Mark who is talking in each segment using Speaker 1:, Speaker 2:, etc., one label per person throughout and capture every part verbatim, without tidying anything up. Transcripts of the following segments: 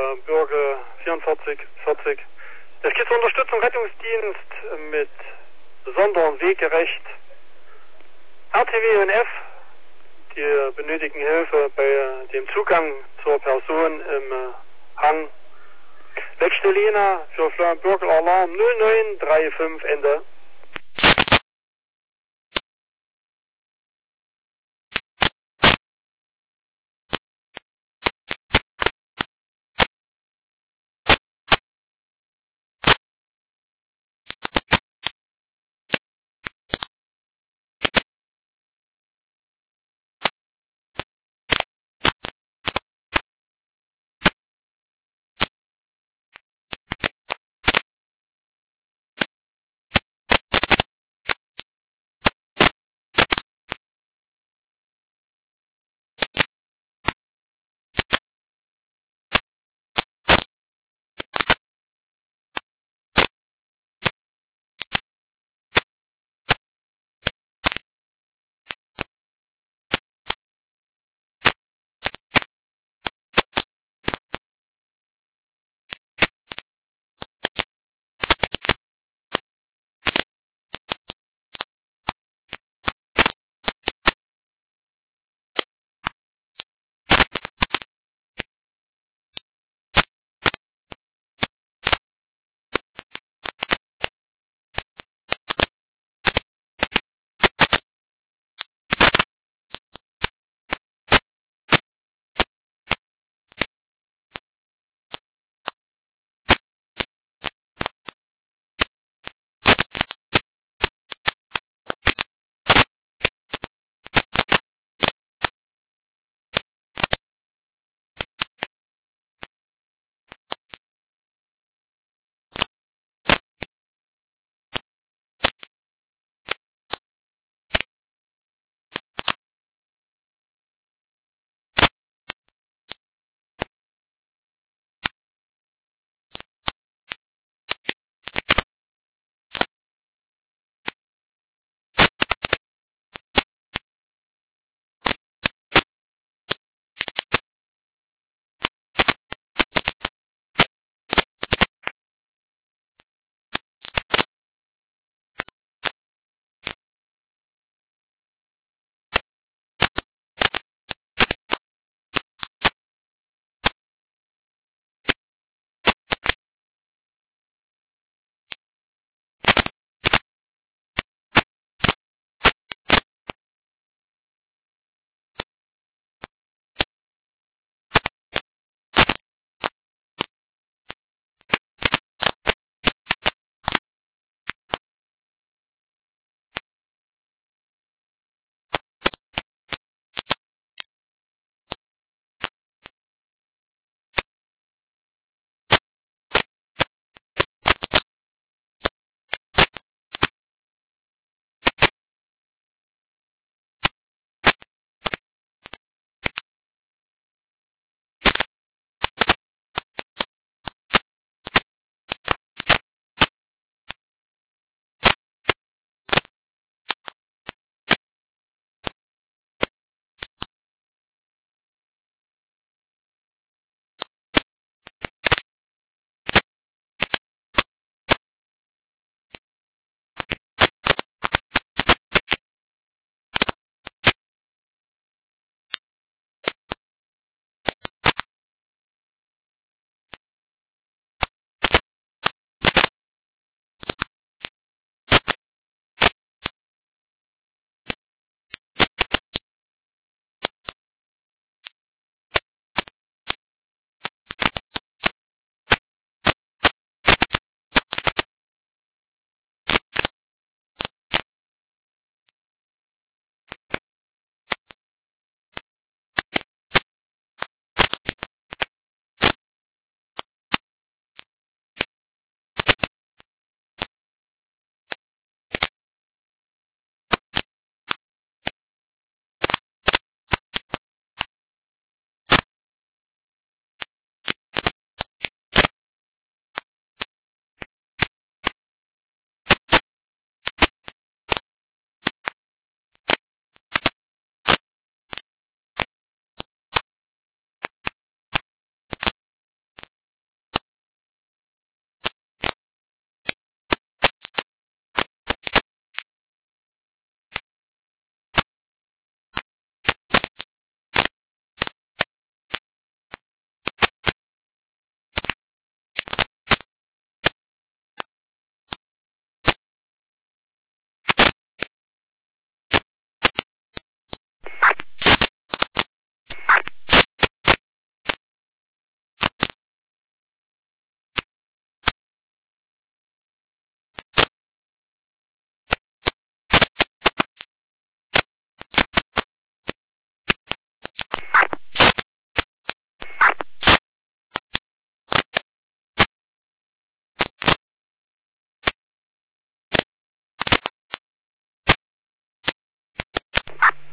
Speaker 1: äh, Bürger vierundvierzig vierzig. Es geht zur Unterstützung Rettungsdienst mit Sonder- und Weggerecht. R T W und F, die benötigen Hilfe bei dem Zugang zur Person im äh, Hang. Wechstelina für Florian Bürgel Alarm null neun drei fünf Ende.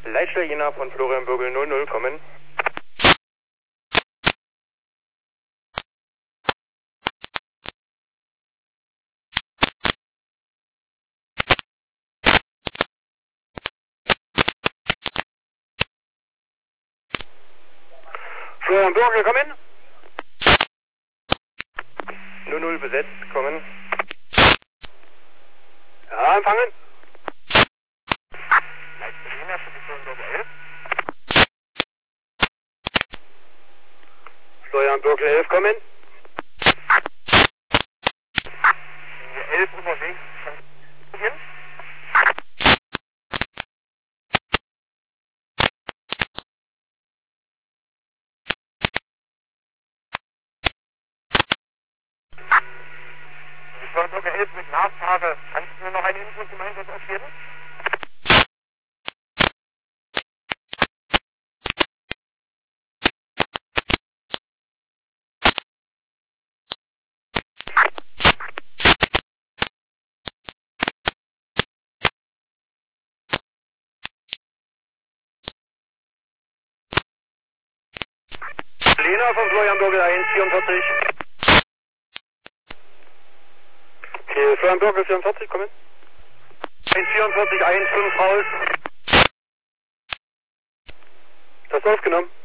Speaker 1: Leitstelle Jena von Florian Bürgel null null kommen. Florian Bürgel kommen. null null besetzt, kommen. Ja, empfangen. Leitstelle Jena für die Florian Bürgel elf. Florian Bürgel elf kommen. elf unterwegs. Florian Bürgel elf mit Nachfrage. Kannst du mir noch eine Info zum Einsatz aufgeben? Lena von Florian Bürgel eins vierundvierzig. Okay, Florian Bürgel vierundvierzig, kommen. eins vierundvierzig, eins fünf raus. Das ist aufgenommen.